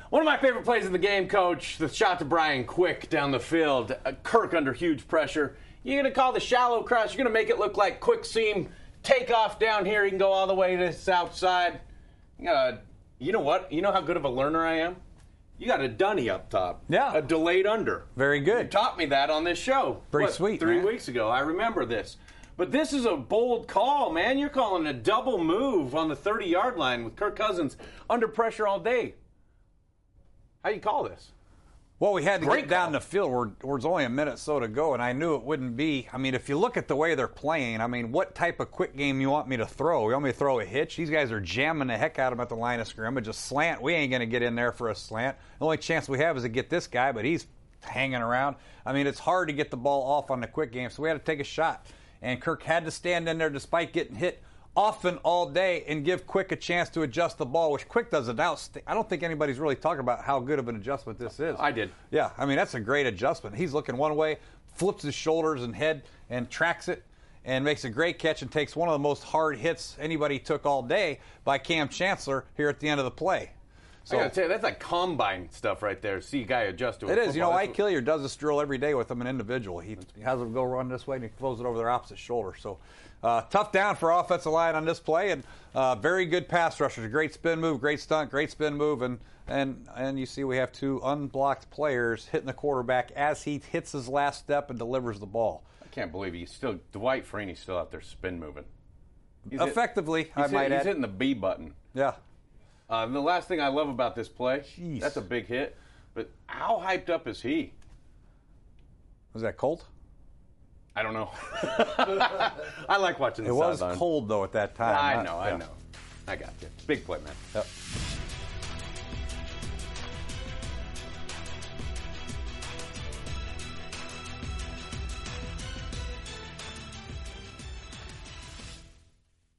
One of my favorite plays in the game, Coach, the shot to Brian Quick down the field. Kirk under huge pressure. You're going to call the shallow cross. You're going to make it look like quick seam takeoff down here. You can go all the way to the south side. You know what? You know how good of a learner I am? You got a dunny up top. Yeah. A delayed under. Very good. You taught me that on this show. Pretty sweet, 3 man. weeks ago. I remember this. But this is a bold call, man. You're calling a double move on the 30-yard line with Kirk Cousins under pressure all day. How do you call this? Well, we had to Great get down call. the field. There's only a minute so to go, and I knew it wouldn't be. I mean, if you look at the way they're playing, I mean, what type of quick game you want me to throw? You want me to throw a hitch? These guys are jamming the heck out of him at the line of scrimmage. A slant, we ain't going to get in there for a slant. The only chance we have is to get this guy, but he's hanging around. I mean, it's hard to get the ball off on the quick game, so we had to take a shot. And Kirk had to stand in there despite getting hit often all day and give Quick a chance to adjust the ball, which Quick does it now. I don't think anybody's really talking about how good of an adjustment this is. I did. Yeah, I mean, that's a great adjustment. He's looking one way, flips his shoulders and head and tracks it and makes a great catch and takes one of the most hard hits anybody took all day by Cam Chancellor here at the end of the play. So, I got to tell you, that's like combine stuff right there. See a guy adjust to It is. You know, football. Ike Hillier does this drill every day with them, an individual. He has them go run this way, and he throws it over their opposite shoulder. So, tough down for offensive line on this play, and very good pass rushers. A great spin move, great stunt, great spin move, and you see we have two unblocked players hitting the quarterback as he hits his last step and delivers the ball. I can't believe Dwight Freeney's still out there spin moving. Effectively, I might he's add. hitting the B button. Yeah. The last thing I love about this play, Jeez. that's a big hit, but how hyped up is he? Was that Colt? I don't know. I like watching the It was sideline. cold, though, at that time. I know. I got you. Big play, man. Yep.